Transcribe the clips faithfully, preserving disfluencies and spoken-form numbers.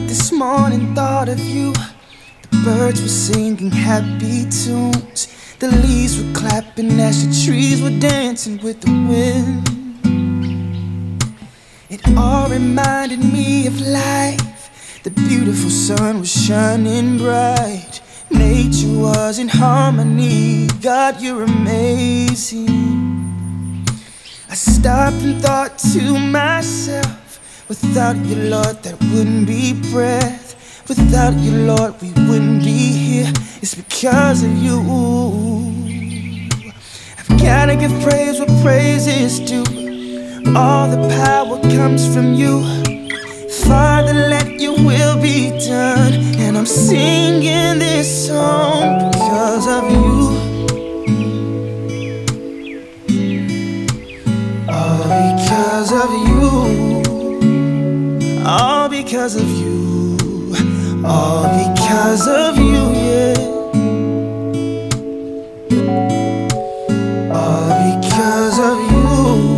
this morning, thought of you. The birds were singing happy tunes. The leaves were clapping as the trees were dancing with the wind. It all reminded me of life. The beautiful sun was shining bright. Nature was in harmony. God, you're amazing. I stopped and thought to myself, without you, Lord, that wouldn't be breath. Without you, Lord, we wouldn't be here. It's because of you. I've gotta give praise where praise is due. All the power comes from you. Father, let your will be done. And I'm singing this song because of you. All because of you. All because of you. All because of you, yeah. All because of you.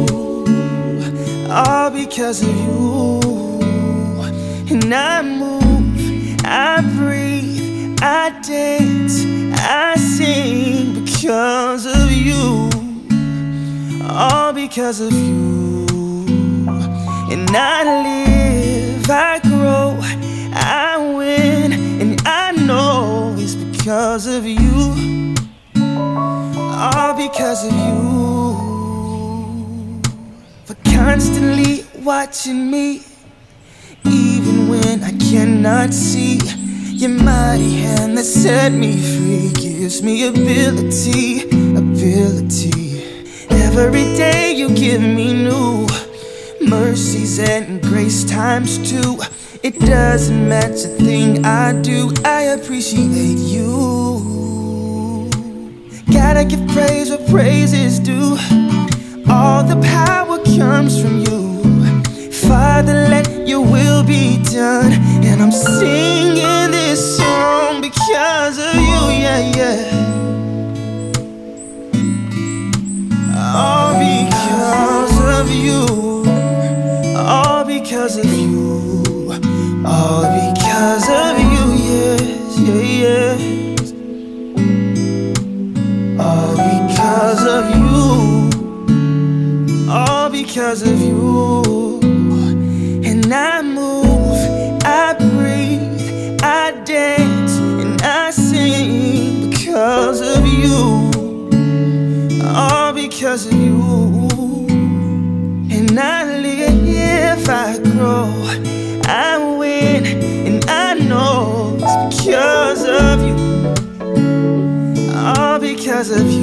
All because of you. And I move, I breathe, I dance, I sing because of you. All because of you. And I live, I grow, I win, and I know it's because of you. All because of you. For constantly watching me, even when I cannot see. Your mighty hand that set me free gives me ability, ability. Every day you give me new mercies and grace times two. It doesn't matter a thing I do, I appreciate you. Gotta give praise where praise is due. All the power comes from you. Father, let your will be done. And I'm singing this song because of you, yeah, yeah. All because of you. All because of you. All because of you, yes, yeah, yes. All because of you. All because of you. And I move, I breathe, I dance, and I sing because of you. All because of you. And I live, I grow, I win, and I know it's because of you. All because of you.